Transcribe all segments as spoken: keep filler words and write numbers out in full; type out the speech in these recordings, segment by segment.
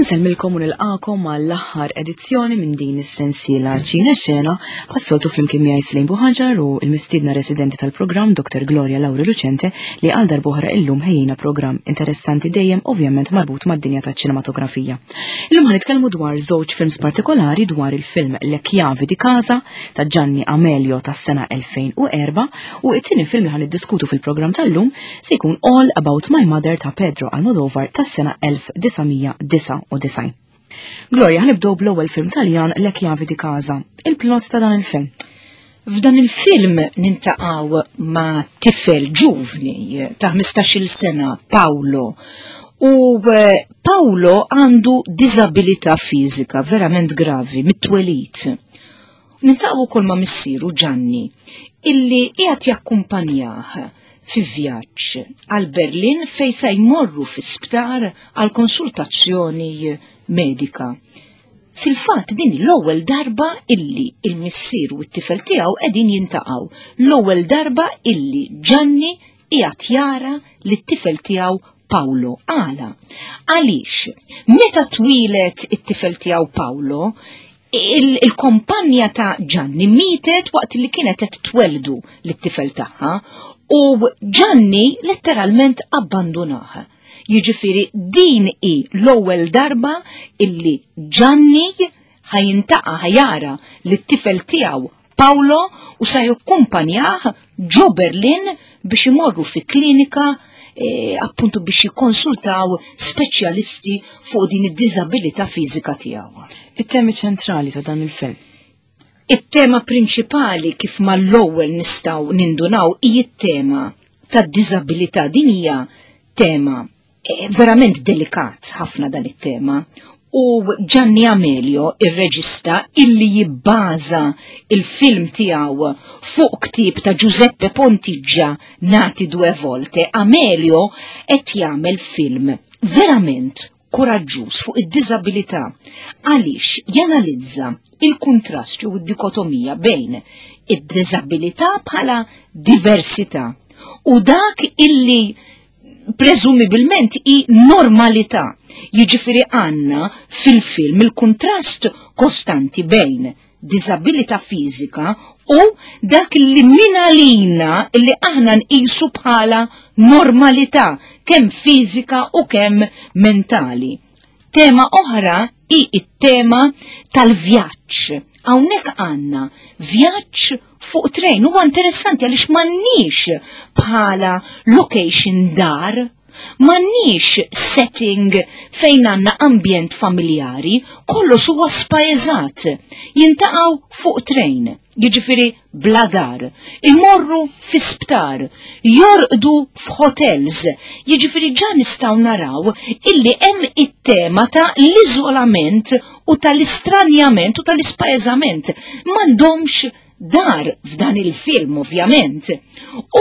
Nsellmilkom u nilqakom mal-aħħar edizzjoni minn din is-sensiela Ċina Xena ħassoltu flimkien miegħi Slejn Buħaġar u l-mistiedna residenti tal-programm Doktor Gloria Lauri Lucente li għal darb'oħra illum ħejjina programm interessanti dejjem ovvjament marbut mad-dinja taċ-ċinematografija. Illum ħanitkellmu dwar żewġ films partikolari dwar il-film Le Chiavi di Casa ta' Gianni Amelio tas-sena elfejn u erba' u t-tieni film li ħaniddiskutu fil-programm tal-lum se jkun All About My Mother ta' Pedro Almodóvar tas-sena elf design disa' u design. Gloria, ħanibdew bl-ewwel film Taljan Le Chiavi di Casa. Il-plot ta' dan il-film. F'dan il-film nintaqgħu ma' tifel ġuvni ta' ħmistax-il sena, Paolo. U Paolo għandu diżabilità fiżika verament gravi, mit-twelid. Nintaqgħu wkoll ma' missieru Gianni, illi qiegħed jakkumpanjah fi vjaġġ għal Berlin fejn se jmorru fis-sptar għal konsultazzjoni medika. Fil-fatt din l-ewwel darba illi il-missier u t-tifel tiegħu qegħdin jintaqgħu. L-ewwel darba illi Gianni qiegħed jara li t-tifel tiegħu Paolo għala. Għaliex meta twilet it-tifel tiegħu Paolo, il-kompanja ta' Gianni mietet waqt li kienet qed tweldu lit-tifel tagħha u Gianni letteralment abbandunaha. Jiġifieri din hi l-ewwel darba illi Gianni ħajintaqa' ħajara lit-tifel tiegħu Paolo u se jikkumpanjah ġo Berlin biex imorru fi klinika e, appuntu biex jikkonsultaw speċjalisti fuq din id-diżabilità fiżika tiegħu. It-temi ċentrali ta' dan il-film. It-tema prinċipali kif ma l-ewwel nistgħu nindunaw hija t-tema tad-diżabilità. Din hija tema eh, verament delikat ħafna dan it-tema. U Gianni Amelio, ir-reġista illi jibbaża il-film tiegħu fuq ktieb ta' Giuseppe Pontiggia Nati due volte, Amelio qed jagħmel film verament kuraġġuż fuq id-diżabilità għaliex janalizza il-kuntrast u d-dikotomija bejn id-diżabilità bħala diversità u dak illi preżumibilment hi normalità. Jiġifieri għandna fil-film il-kuntrast kostanti bejn diżabilità fiżika u dak li minalina li aħna nqisu bħala normalità kemm fiżika u kemm mentali. Tema oħra hi it-tema tal-vjaġġ. Hawnhekk għandna vjaġġ fuq trejn huwa interessanti għaliex m'għandniex bħala location dar, m'għandniex setting fejn għandna ambjent familjari, kollox huwa spaeżat. Jintaqgħu fuq trejn, jiġifieri bla dar, imorru fi sptar, jorqdu f'hotels, jiġifieri ġa nistgħu naraw illi hemm it-tema ta' l-iżolament u tal-istranjament u tal-ispaeżament. M'għandhomx dar f'dan il-film ovvjament. U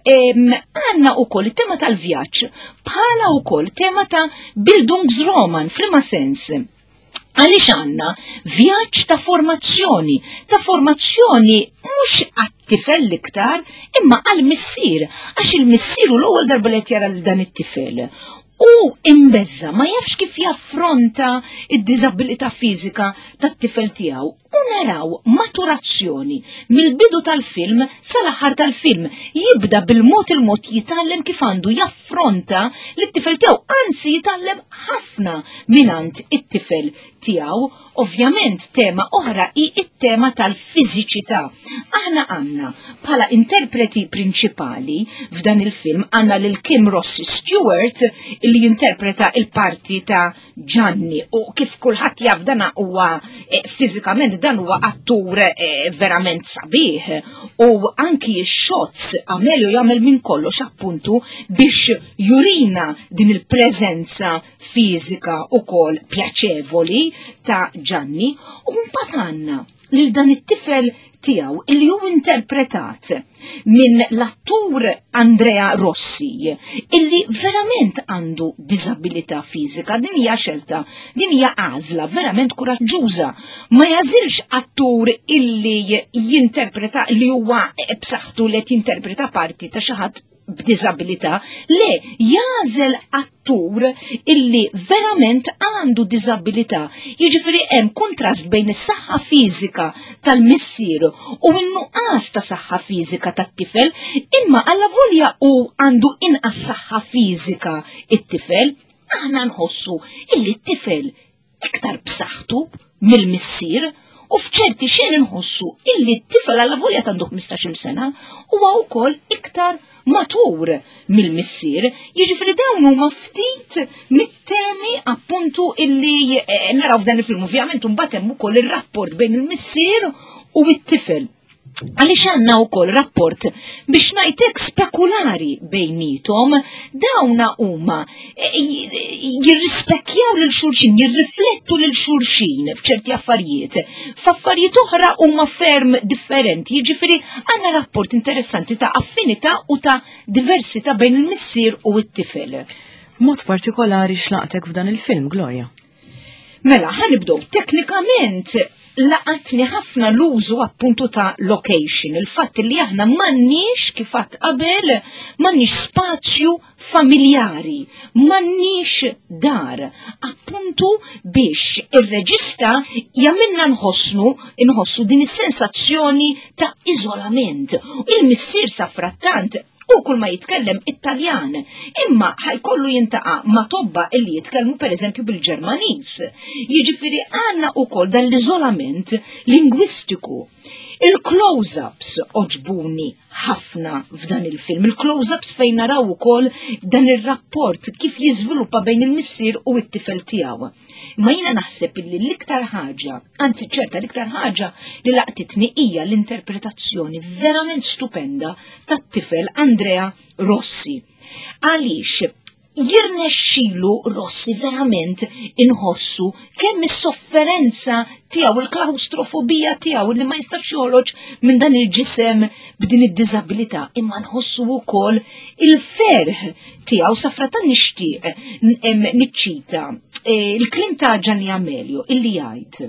għanna u koll tema tal-vjaġġ bħala u koll tema ta' Bildungsroman fl-ma sens. Għaliex għanna vjaġġ ta' formazzjoni, ta' formazzjoni mhux għat-tifel l-iktar imma għal-missier, għax il-missier u l-ewwel darba li qed jara l dan it-tifel. U imbezza ma jafx kif jaffronta id-diżabilità fiżika tat-tifel tiegħu u naraw maturazzjoni mill-bidu tal-film sal-aħħar tal-film jibda bil-mod il-mod jitgħallem kif għandu jaffronta l-tifel tiegħu, anzi jitgħallem ħafna minant it-tifel tiegħu. Ovvjament tema oħra hi it-tema tal-fiżiċità. Aħna għandna bħala interpreti prinċipali f'dan il-film għandna lil Kim Rossi Stewart li jinterpreta il-parti ta' Gianni u kif kulħadd jaf dan huwa eh, fiżikament dan huwa attur eh, verament sabiħ u anki x-shots Amelio jagħmel minn kollox appuntu biex jurina din il-preżenza fiżika ukoll pjaċevoli ta' Gianni u mbagħad għandna lil dan it-tifel tiegħu illi hu interpretat minn l-attur Andrea Rossi illi verament għandu diżabilità fiżika. Din hija xelta, din hija għażla verament kuraġġuża. Ma jażilx attur illi jinterpreta li huwa b'saħħtu li jinterpreta parti ta' xi ħadd b'diżabilità, le jażel attur illi verament għandu diżabilità. Jiġifieri hemm kontrast bejn is-saħħa fiżika tal-missier u n-nuqqas ta' saħħa fiżika tat-tifel, imma alla volja u għandu inqas saħħa fiżika it-tifel, aħna nħossu illi t-tifel iktar b'saħħtu mill-missier. U fċerti xejn inħossu illi t-tifel alla volja għandu ħmistax-il sena huwa wkoll iktar matur mill-missier. Jiġifieri dawn huma ftit mit-temi appuntu illi naraw f'dan il-film. Ovvjament imbagħad hemm ukoll ir-rapport bejn il-missier u t-tifel. Għaliex għandna wkoll rapport biex ngħidlek spekulari bejnietom, dawna huma jirrispecchjaw lil xulxin, jirriflettu lil xulxin f'ċerti affarijiet. F'affarijiet oħra huma ferm differenti. Jiġifieri għandna rapport interessanti ta' affinità u ta' diversità bejn il-missier u t-tifel. Mod partikolari x'laqtek f'dan il-film, Gloria? Mela, ħanibdew teknikament laqatni ħafna l-użu appuntu ta' location, il-fatt li aħna m'għandniex kifat qabel, m'għandniex spazju familjari, m'għandniex dar, appuntu biex ir-reġista jagħmilna nħossnu inħossu din is-sensazzjoni ta' iżolament. Il-missier sa frattant u kull ma jitkellem Italjan, imma ħajkollu jintaqa' ma' tobba illi jitkellmu pereżempju bil-Ġermaniż. Jiġifieri għandna wkoll dan l-iżolament lingwistiku. Il-close-ups oġbuni ħafna f'dan il-film, il-close-ups fejn naraw ukoll dan ir-rapport kif jiżviluppa bejn il-missier u t-tifel tiegħu. Ma jiena naħseb illi l-iktar ħaġa, anzi ċerta l-iktar ħaġa li laqtitni hija l-interpretazzjoni verament stupenda tat-tifel Andrea Rossi. Għaliex jirnexxielu Rossi verament inħossu kemm is-sofferenza tiegħu, il-klaustrofobija tiegħu li ma jistax joħroġ minn dan il-ġisem b'din id-diżabilità, imma nħossu wkoll il-ferħ tiegħu sa fratan nixtieq niċċita il-klim ta' Gianni Amelio illi jgħid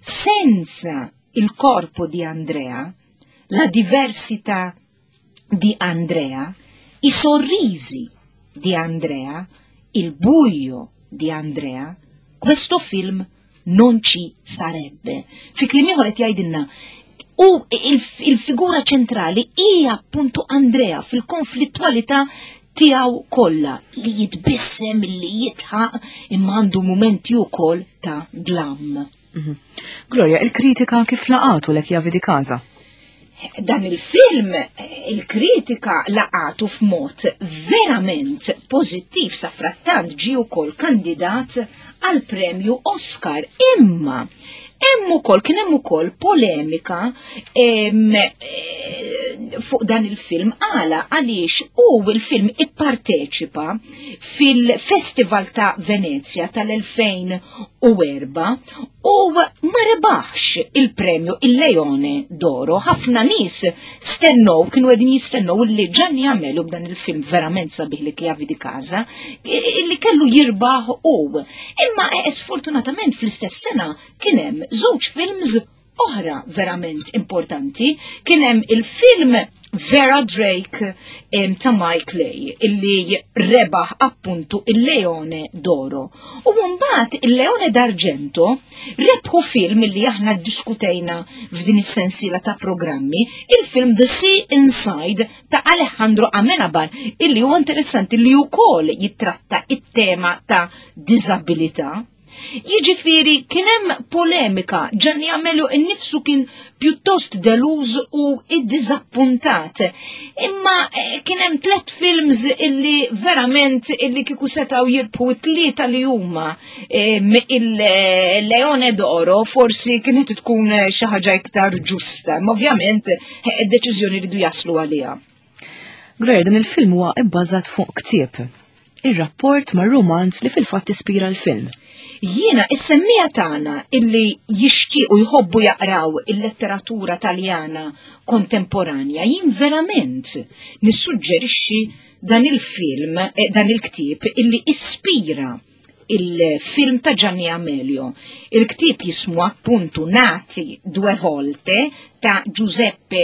senza il corpo di Andrea, la diversità di Andrea, i sorrisi di Andrea, il buio di Andrea, questo film non ci sarebbe. Fi kliem ieħor qed jgħidilna u il-figura ċentrali hija appuntu Andrea fil-konflittwalità tiegħu kollha li jitbissem, li jitħaq imma għandu mumenti wkoll ta' glam. Mm-hmm. Gloria, il-kritika kif laqatu lek javi di casa? Dan il-film, il-kritika laqatu f'mod verament pozittiv sa frattant ġi wkoll kandidat għal premju Oscar, imma hemm ukoll kien hemm ukoll polemika fuq dan il-film għala għaliex u il-film ipparteċipa fil-Festival ta' Venezia tal-elfejn u erba' u ma rebaħx il-premju il-Leone d'Oro. Ħafna nies stennow, kienu qegħdin jistennow li Gianni Amelio b'dan il-film verament sabiħ li Chiavi di Casa li kellu jirbaħ u. Imma sfortunatament fl-istess sena kien hemm żewġ films oħra verament importanti. Kien hemm il-film Vera Drake ta' Mike Leigh illi rebaħ appuntu il-Leone d'Oro. U mbagħad il-Leone d'Argento rebħu film illi aħna ddiskutejna f'din is-sensiela ta' programmi, il-film The Sea Inside ta' Alejandro Amenabar illi huwa interessanti li wkoll jitratta it-tema ta' disabilità. Jiġifieri kien hemm polemika, Gianni Amelio innifsu kien pjuttost deluż u id-diżappuntat. Imma kien hemm tliet films illi verament illi kieku setgħu jirbħu t-tlieta li huma il-Leone d'Oro forsi kienet tkun xi ħaġa iktar ġusta, ma ovvjament id-deċiżjoni ridu jaslu għaliha. Gloria, dan il-film huwa bbażat fuq ktieb. Ir-rapport ma' romanz li fil-fatt ispira l-film. Jiena is-semmija tagħna illi jixtiequ jħobbu jaqraw il-letteratura Taljana kontemporanja, jien verament nissuġġerixxi dan il-film, dan il-ktieb illi ispira il-film ta' Gianni Amelio. Il-ktieb jismu appuntu Nati due volte ta' Giuseppe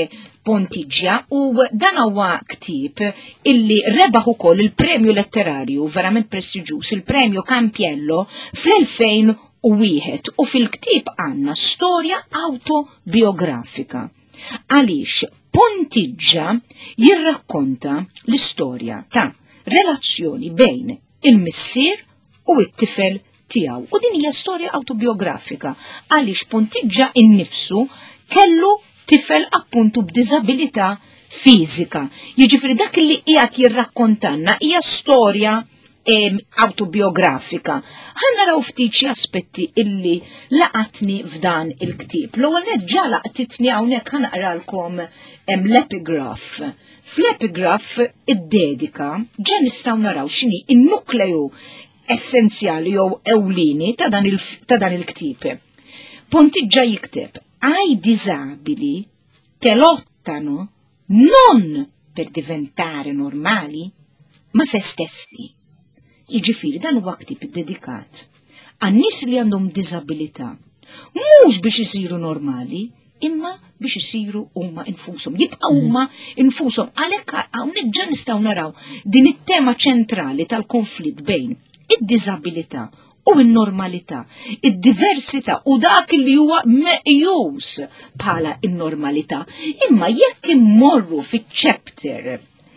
Pontiġġa u dan huwa ktib illi rebaħ ukoll il-premju letterarju verament prestiġjuż, il-premju Campiello fl-elfejn u wieħed u fil-ktib għandna storja autobiografika. Għaliex Pontiġġa jirrakkonta l-istorja ta' relazzjoni bejn il-missier u it-tifel tiegħu. U din hija storja autobiografika għaliex Pontiġġa innifsu kellu tifel appuntu b'diżabilità fiżika. Jiġifieri dak li qiegħed jirrakkontanna hija storja em, autobiografika. Ħa naraw ftit xi aspetti illi laqatni f'dan il-ktieb. L-ewwel nett ġa laqtitni hawnhekk ħa naqralkom l-epigraph. Fl-epigraph id-dedika ġa nistgħu naraw x'inhi in-nukleju essenzjali jew ewlieni ta' dan il-ktieb. Pontiġġa jikteb ai disabili che lottano non per diventare normali, ma se stessi. Jiġifieri dan huwa ktib dedikat għan-nies li għandhom disabilità, mhux biex isiru normali, imma biex isiru huma infushom, jibqa' huma infushom. Għalhekk hawnhekk ġa nistgħu naraw din it-tema ċentrali tal-konflitt bejn id-disabilità u n-normalità, id-diversità u dak li huwa meqjus bħala n-normalità. Imma jekk immorru fiċ-chapter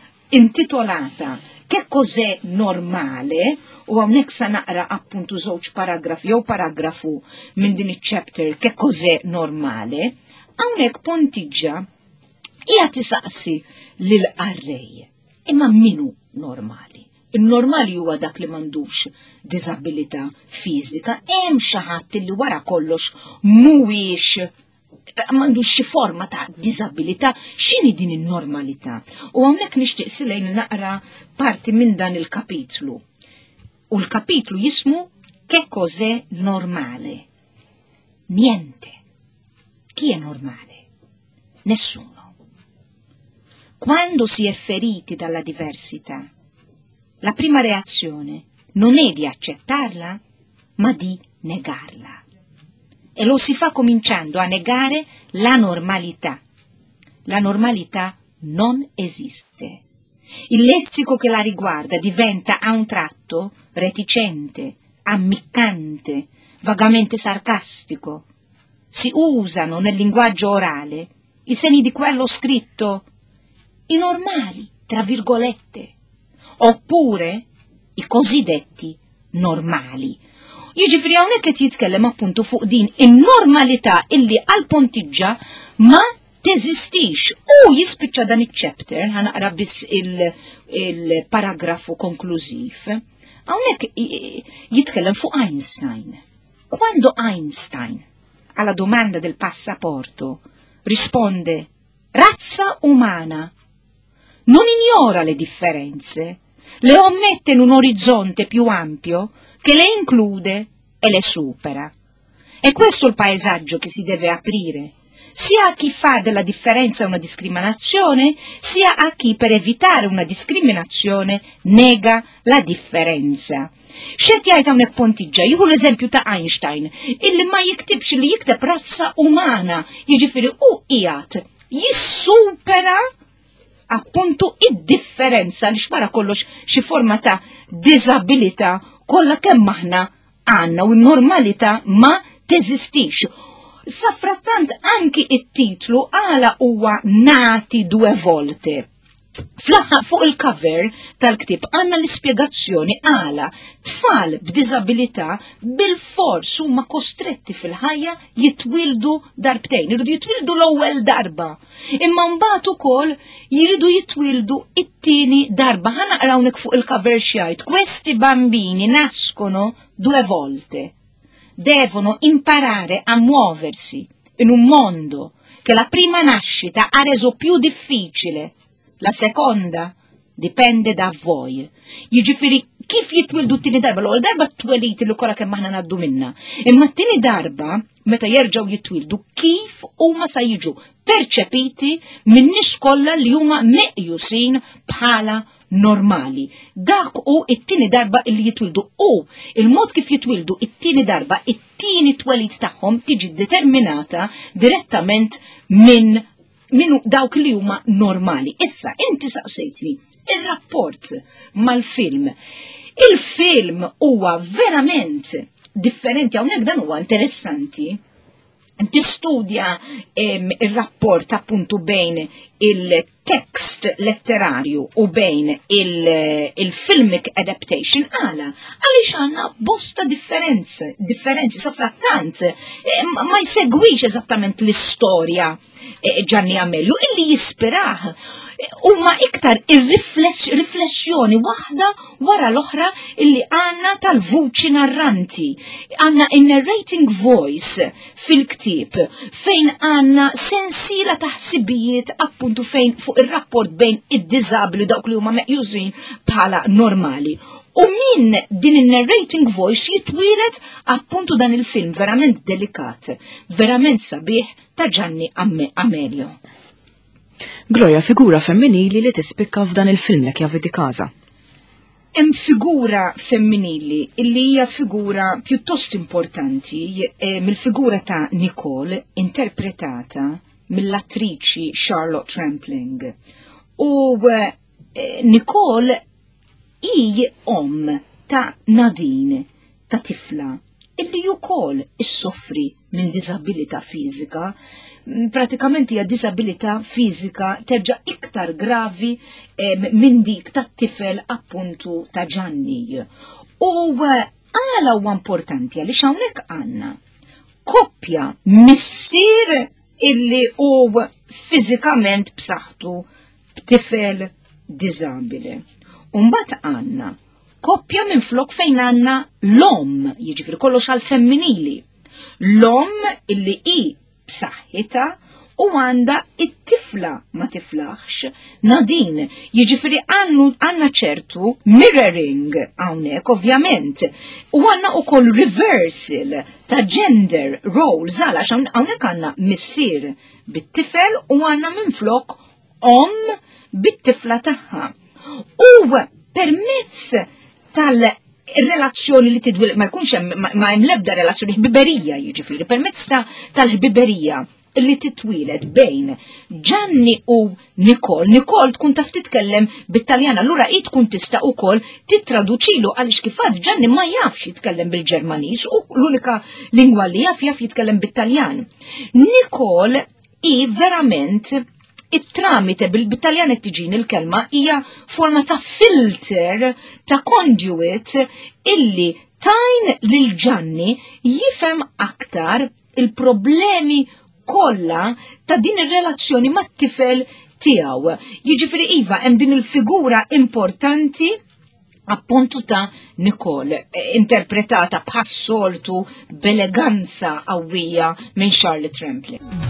intitolata Che cos'è normale, u hawnhekk sa naqra appuntu żewġ paragrafi jew paragrafu minn din iċ-chapter Che cos'è normale, hawnhekk Pontiġġa hija tisaqsi lil qarrej. Imma minu normali? Il-normali huwa dak li m'għandux diżabilità fiżika, hemm xi ħadd li wara kollox mhuwiex m'għandux xi forma ta' diżabilità, x'inhi din in-normalità? U hawnhekk nixtieq silejn naqra parti minn dan il-kapitlu. U l-kapitlu jismu Che cos'è normale? Niente. Chi è normale? Nessuno. Quando si è feriti dalla diversità, la prima reazione non è di accettarla, ma di negarla. E lo si fa cominciando a negare la normalità. La normalità non esiste. Il lessico che la riguarda diventa a un tratto reticente, ammiccante, vagamente sarcastico. Si usano nel linguaggio orale i segni di quello scritto, i normali, tra virgolette, oppure i cosiddetti normali. Jiġifieri hawnhekk qed jitkellem appuntu fuq din in-normalità illi għal Pontiġġa ma teżistix u jispiċċa dan iċ-chapter ħanaqra biss il-paragrafu konklużiv. Hawnhekk jitkellem fuq Einstein. Quando Einstein alla domanda del passaporto risponde razza umana, non ignora le differenze, le ommette in un orizzonte più ampio che le include e le supera. È questo il paesaggio che si deve aprire, sia a chi fa della differenza una discriminazione, sia a chi per evitare una discriminazione nega la differenza. Xed jgħid hawnhekk Pontiġġa, jieħu l-eżempju ta' Einstein, illi ma jiktibx li jikteb razza umana, jiġifieri u qiegħed jissupera appuntu id-differenza li xwara kollox xi forma ta' diżabilità kollha kemm aħna għandna u n-normalità ma teżistix. Sa frattant anki it-titlu għala huwa nati due volte. Fl-aħħar fuq il-cover tal-ktib għandna l-ispjegazzjoni għala tfal b'diżabilità bil-fors huma kostretti fil-ħajja jitwildu darbtejn, jridu jitwildu l-ewwel darba. Imma mbagħad ukoll jridu jitwildu it-tieni darba. Ħa naqra hawnhekk fuq il-cover xjajt. Questi bambini nascono due volte. Devono imparare a muoversi in un mondo che la prima nascita ha reso più difficile. La seconda dipende da voi. Jiġifieri kif jitwildu t-tieni darba? L-ewwel darba twelid li kollha kemm aħna ngħaddu minnha. Imma t-tieni darba meta jerġgħu jitwildu kif huma sa jiġu perċepiti min-nies kollha li huma meqjusin bħala normali. Dak u it-tieni darba li jitwildu u il-mod kif jitwildu it-tieni darba, it-tieni twelid tagħhom tiġi determinata direttament minn minu dawk li huma normali. Issa, inti saqsejtni, il-rapport mal-film. Il-film huwa verament differenti, hawnhekk dan huwa interessanti. Tistudja il-rapport appuntu bejn il-text letterarju u bejn il-filmic adaptation għala, għalix għanna bosta differenzi, differenzi safrattant, ma jsegwix eżattament l-istoria Gianni Amelio, illi jispiraħ huma iktar ir-riflessjoni waħda wara l-oħra illi għanna tal-vuċi narranti. Għanna in-narrating voice fil-ktib fejn għanna sensiela taħsibijiet appuntu fejn fuq ir-rapport bejn id-disabli dawk li huma meqjużin bħala normali. U min din il-narrating voice jitwilet appuntu dan il-film verament delikat, verament sabiħ ta' Gianni Amelio. Gloria, figura femminili li tispikka f'dan il-film jekk javi di kaza. Hemm figura femminili illi hija figura pjuttost importanti eh, mill-figura ta' Nicole, interpretata mill-attriċi Charlotte Rampling. U eh, Nicole hi om ta' Nadine, ta' tifla, illi wkoll issoffri minn diżabilità fiżika. Pratikament hija disabilità fiżika terġa' iktar gravi eh, minn dik tat-tifel appuntu ta' Gianni. U għala huwa importanti għaliex hawnhekk għandna koppja missier illi hu fiżikament b'saħħtu b'tifel diżabili. U mbagħad għandna koppja minn flok fejn għandna l-om, jiġifieri kollox għall-femminili. L-om illi hi b'saħħitha u għanda it-tifla ma tiflaħx, Nadine, jiġifieri għandna ċertu mirroring hawnhekk ovvjament. U għandna wkoll reversal ta' gender roles għalax hawnhekk għandna missier bit-tifel u għandna minflok om bit-tifla tagħha. U permezz tal- il-relazzjoni li tidwil ma jkunx hemm ma hemm l-ebda relazzjoni ħbiberija jiġifieri permezz tal-ħbiberija li titwilet bejn Gianni u Nicole. Nicole tkun taf titkellem bit-Taljan, allura hi tkun tista' wkoll titraduċilu għaliex kif għad Gianni ma jafx jitkellem bil-Ġermaniż u l-unika lingwa li jaf jaf jitkellem bit-Taljan. Nicole hi verament it-tramite bil-Taljan qed tiġin il-kelma hija forma ta' filter ta' conduit illi tajn lil Gianni jifhem aktar il-problemi kollha ta' din ir-relazzjoni mat-tifel tiegħu. Jiġifieri iva hemm din il-figura importanti appuntu ta' Nicole, interpretata bħas-soltu b'eleganza qawwija minn Charlotte Rampling.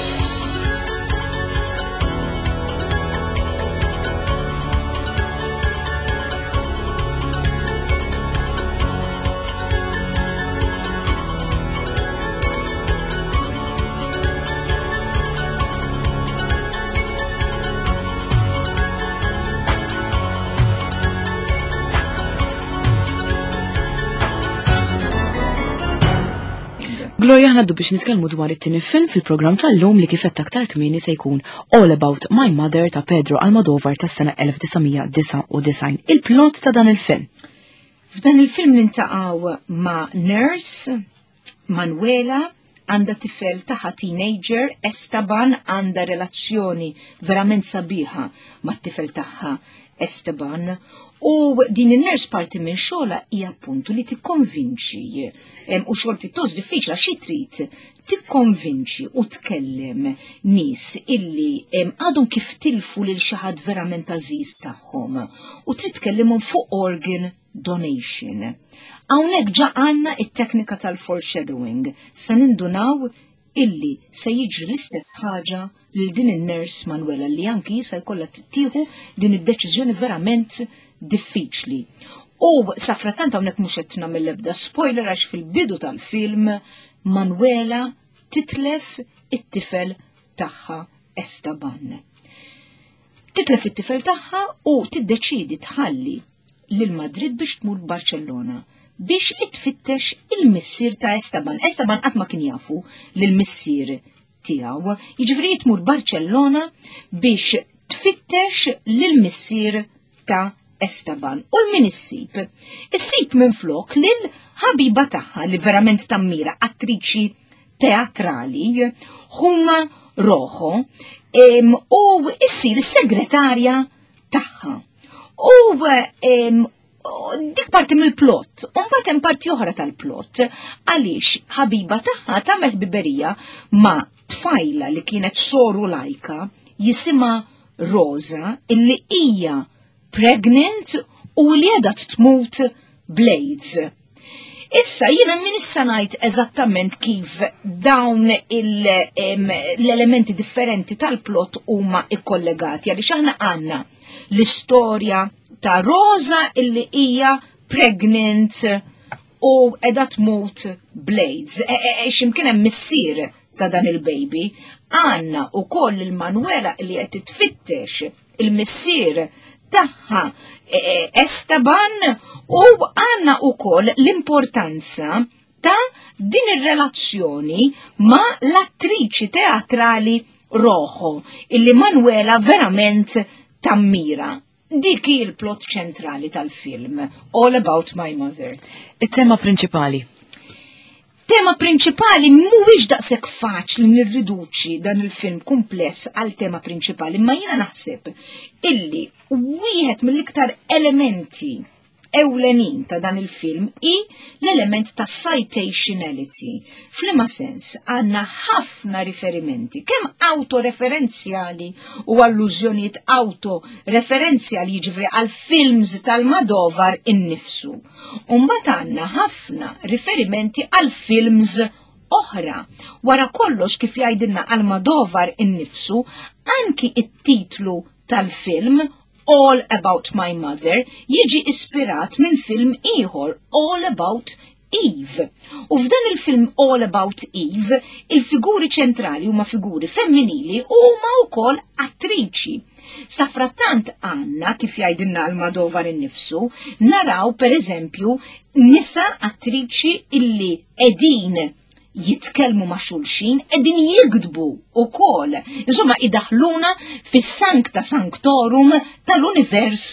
Gloria, ħnaddu biex nitkellmu dwar it-tieni film fil-programm tal-lum li kifet aktar kmieni se jkun All About My Mother ta' Pedro Almodovar tas-sena elf tisgħumija disa' u disgħin. Il-plot ta' dan il-film. F'dan il-film nintaqgħu ma' nurse Manuela għandha tifel taħa teenager, Esteban għandha relazzjoni verament sabiħa mat-tifel tagħha Esteban. U din il-nurse parti minn xogħla hija appuntu li tikkonvinċi u xogħol pjuttost diffiċli għax xi trid tikkonvinċi u tkellem nies illi għadhom kif tilfu lil xi ħadd verament għażiż tagħhom u trid tkellimhom fuq organ donation. Hawnhekk ġa għandna it-teknika tal-foreshadowing se nindunaw illi se jiġri l-istess ħaġa lil din in-nurse Manuela li anki se jkollha tittieħu din id-deċiżjoni verament diffiċli. U safratant hawnhekk mhux qed nagħmel l-ebda spoiler għax fil-bidu tal-film Manuela titlef it-tifel tagħha Esteban. Titlef it-tifel tagħha u tiddeċidi tħalli lil Madrid biex tmur Barcellona biex itfittex il-missier ta' Esteban. Esteban qatt ma kien jafu lil missier tiegħu, jiġifieri tmur Barcellona biex tfittex lill-missier ta' Esteban. U l-min issib? Issib minflok lil ħabiba tagħha li verament tammira, attriċi teatrali, Huma Rojo, u issir segretarja tagħha. U dik parti mill-plott, u mbagħad hemm parti oħra tal-plott, għaliex ħabiba tagħha tagħmel ħbiberija ma' tfajla li kienet soru lajka jisimha Rosa illi hija pregnant u li qiegħda tmut bl-AIDS. Issa jiena min issa ngħid eżattament kif dawn l-elementi differenti tal-plott huma ikkollegati għaliex aħna għandna l-istorja ta' Rosa illi hija pregnant u qiegħda tmut bl-AIDS. X'imkien hemm missier ta' dan il-baby, għandna wkoll il-Manuela li qed titfittex il-missier tagħha Esteban u għandna wkoll l-importanza ta' din ir-relazzjoni ma' l-attriċi teatrali Rojo illi Manuela verament tammira. Dik hi l-plott ċentrali tal-film, All About My Mother. It-tema prinċipali. Tema prinċipali mhuwiex daqshekk faċli nirriduċi dan il-film kumpless għal tema prinċipali, ma jiena naħseb illi wieħed mill-iktar elementi ewlenin ta' dan il-film i l-element ta' citationality. F'liema sens għandna ħafna riferimenti, kemm autoreferenzjali u allużjonijiet autoreferenzjali jiġri għal films tal-Madovar innifsu. U mbagħad għandna ħafna riferimenti għal films oħra. Wara kollox kif jgħidilna Almodovar innifsu, anki it-titlu tal-film All About My Mother jiġi ispirat minn film ieħor, All About Eve. U f'dan il-film All About Eve, il-figuri ċentrali huma figuri femminili u huma wkoll attriċi. Sa frattant għanna, kif jgħidilna Almodovar innifsu, naraw per eżempju nisa attriċi illi edin jitkellmu ma' xulxin, edin jikdbu u kol. Insomma, idaħluna fis-sancta sanctorum tal-univers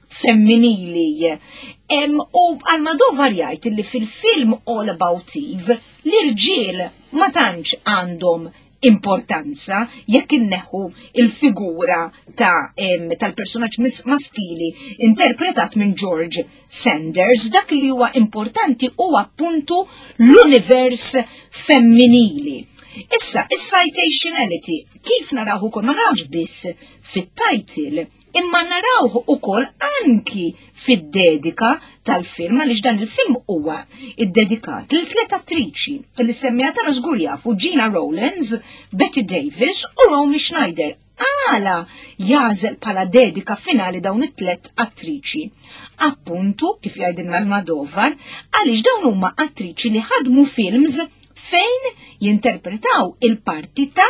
femminili. Em, u Almodovar jgħid li fil-film All About Eve, l-irġiel ma tantx għandhom importanza jekk inneħu il-figura ta' tal-personaġġ maskili interpretat minn George Sanders, dak li huwa importanti huwa appuntu l-univers femminili. Issa, is-citationality, kif narawh ukoll ma narawx biss fit-title, imma narawh ukoll anki fid-dedika tal-film, għaliex dan il-film huwa iddedikat lil tliet attriċi li semmija tagħna żgur jafu Gina Rowlands, Betty Davis u Romy Schneider. Għala jażel bħala dedika finali dawn it-tliet attriċi. Appuntu, kif jgħidilna Almodovar, għaliex dawn huma attriċi li ħadmu films fejn jinterpretaw il-parti ta'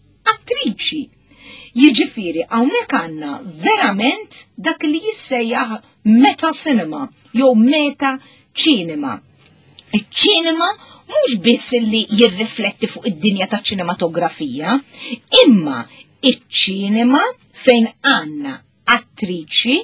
attriċi. Jiġifieri hawnhekk għandna verament dak li jissejjaħ meta cinema jew meta ċinema. Iċ-ċinema mhux biss li jirrifletti fuq id-dinja ta' ċinematografija, imma iċ-ċinema fejn għandna attriċi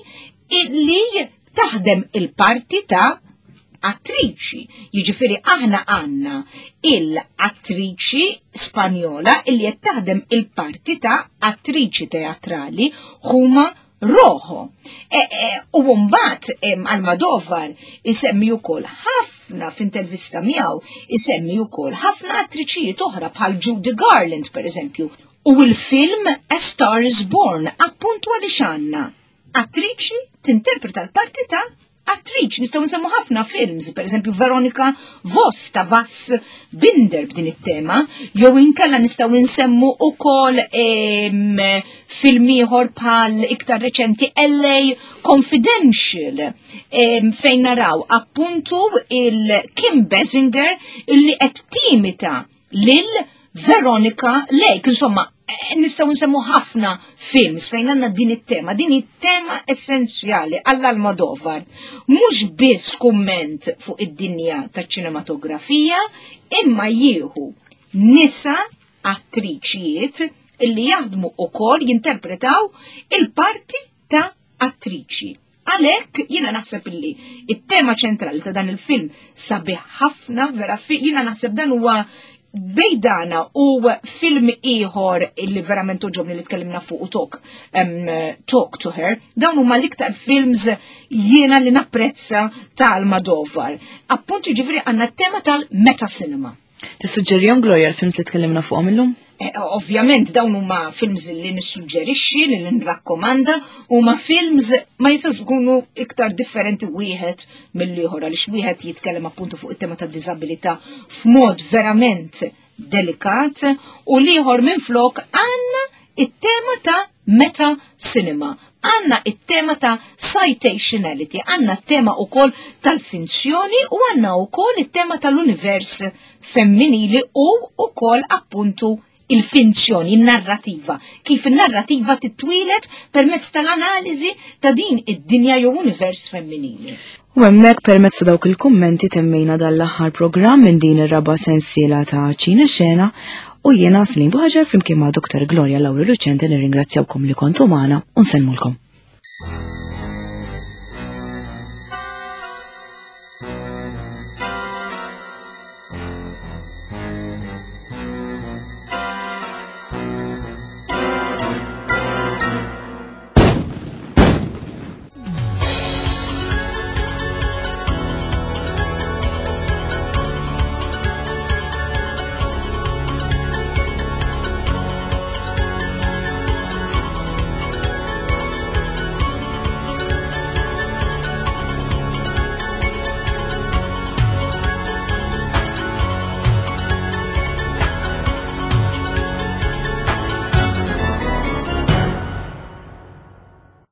li taħdem il-parti ta' attriċi. Jiġifieri aħna għandna il-attriċi Spanjola illi qed taħdem il-parti ta' attriċi teatrali Huma Rojo. E, e, u mbagħad Almodovar isemmi wkoll ħafna f'intervista miegħu isemmi wkoll ħafna attriċijiet oħra bħal Judy Garland pereżempju. U l-film A Star is Born appuntu għaliex għandna attriċi tinterpreta l-parti ta' attriċi. Nistgħu nsemmu ħafna films, per eżempju Veronica Voss ta' Vass Binder b'din it-tema, jew inkella nistgħu nsemmu wkoll film ieħor bħal iktar reċenti L A Confidential, fejn naraw appuntu il-Kim Basinger illi qed timita lil Veronica Lake. Insomma, nistgħu nsemmu ħafna films fejn għandna din it-tema, din it-tema essenzjali għall-Almodovar. Mhux biss kumment fuq id-dinja taċ-ċinematografija, imma jieħu nisa attriċijiet illi jaħdmu ukoll jinterpretaw il-parti ta' attriċi. Għalhekk jiena naħseb illi it-tema ċentrali ta' dan il-film sabiħ ħafna vera jiena naħseb dan huwa bejdana u film ieħor illi verament uġobni li tkellimna fuq u talk, um, talk to her, dawn huma l-iktar films jiena li napprezza tal-Almodovar. Appunt ġifri għandna t-tema tal-meta cinema. Tissuġġerihom Gloria l-films li tkellimna fuqhom illum? Eh, ovvjament dawn huma films li nissuġġerixxi li nrakkomanda huma films ma jistgħux ikunu iktar differenti wieħed mill-ieħor għaliex wieħed jitkellem appuntu fuq it-tema tad-diżabilità f'mod verament delikat u l-ieħor minflok għandna it-tema ta' meta cinema. Għanna it-tema ta' citationality, għanna t-tema u kol tal-finzjoni u għanna u kol it-tema tal-univers femminili u u kol appuntu il-finzjoni, il-narrativa. Kif il-narrativa titwilet permezz tal-analizi ta' din id-dinja jew univers femminili. U hemmhekk permezz ta' dawk il-kummenti temmejna dal-aħħar programm minn din ir-raba' sensiela ta' Ċina Xena u jiena Slim Buħaġar flimkien ma' Doktor Gloria Lauri Lucente nirringrazzjawkom li kontu magħna u nsellmulkom.